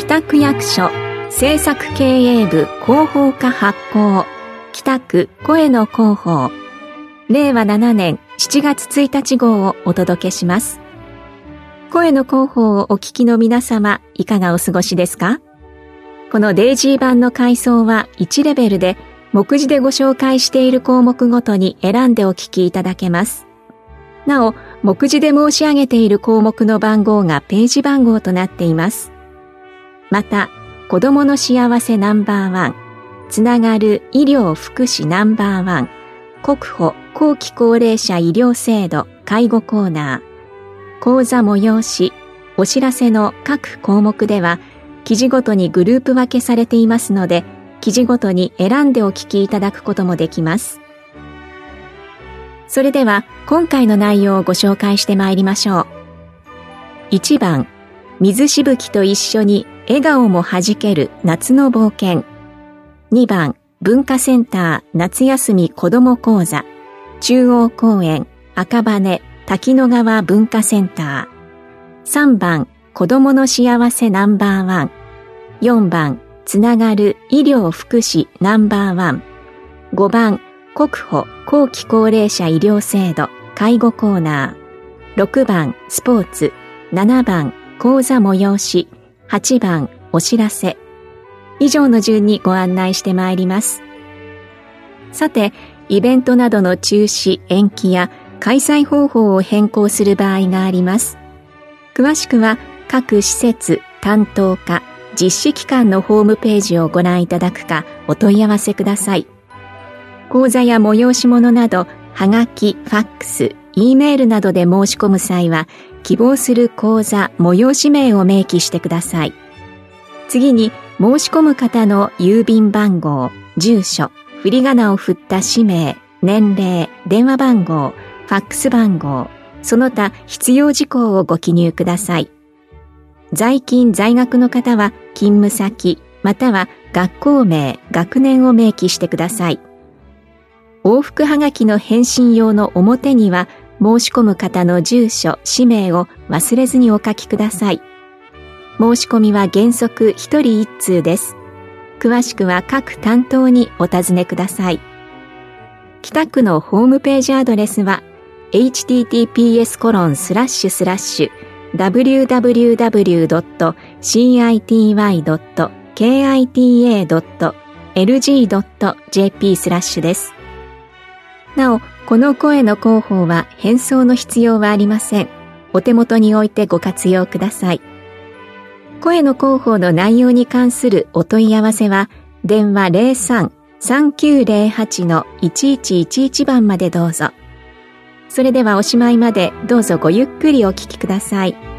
北区役所政策経営部広報課発行北区声の広報令和7年7月1日号をお届けします。声の広報をお聞きの皆様、いかがお過ごしですか？このデイジー版の階層は1レベルで、目次でご紹介している項目ごとに選んでお聞きいただけます。なお、目次で申し上げている項目の番号がページ番号となっています。また、子どもの幸せナンバー1、つながる医療福祉ナンバー1、国保後期高齢者医療制度介護コーナー、講座催し、お知らせの各項目では、記事ごとにグループ分けされていますので、記事ごとに選んでお聞きいただくこともできます。それでは、今回の内容をご紹介してまいりましょう。1番、水しぶきと一緒に笑顔もはじける夏の冒険。2番、文化センター夏休み子ども講座、中央公園赤羽滝野川文化センター。3番、子どもの幸せナンバー1。4番、つながる医療福祉ナンバー1。5番、国保後期高齢者医療制度介護コーナー。6番、スポーツ。7番、講座催し。8番、お知らせ。以上の順にご案内してまいります。さて、イベントなどの中止、延期や開催方法を変更する場合があります。詳しくは各施設、担当課、実施機関のホームページをご覧いただくかお問い合わせください。講座や催し物など、はがき、ファックス、Eメールなどで申し込む際は、希望する講座、催し名を明記してください。次に、申し込む方の郵便番号、住所、振り仮名を振った氏名、年齢、電話番号、ファックス番号、その他必要事項をご記入ください。在勤在学の方は勤務先、または学校名、学年を明記してください。往復はがきの返信用の表には申し込む方の住所、氏名を忘れずにお書きください。申し込みは原則1人1通です。詳しくは各担当にお尋ねください。北区のホームページアドレスは https://www.city.kita.lg.jp/ です。なお、この声の広報は返送の必要はありません。お手元に置いてご活用ください。声の広報の内容に関するお問い合わせは、電話 03-3908-1111 番までどうぞ。それではおしまいまでどうぞごゆっくりお聞きください。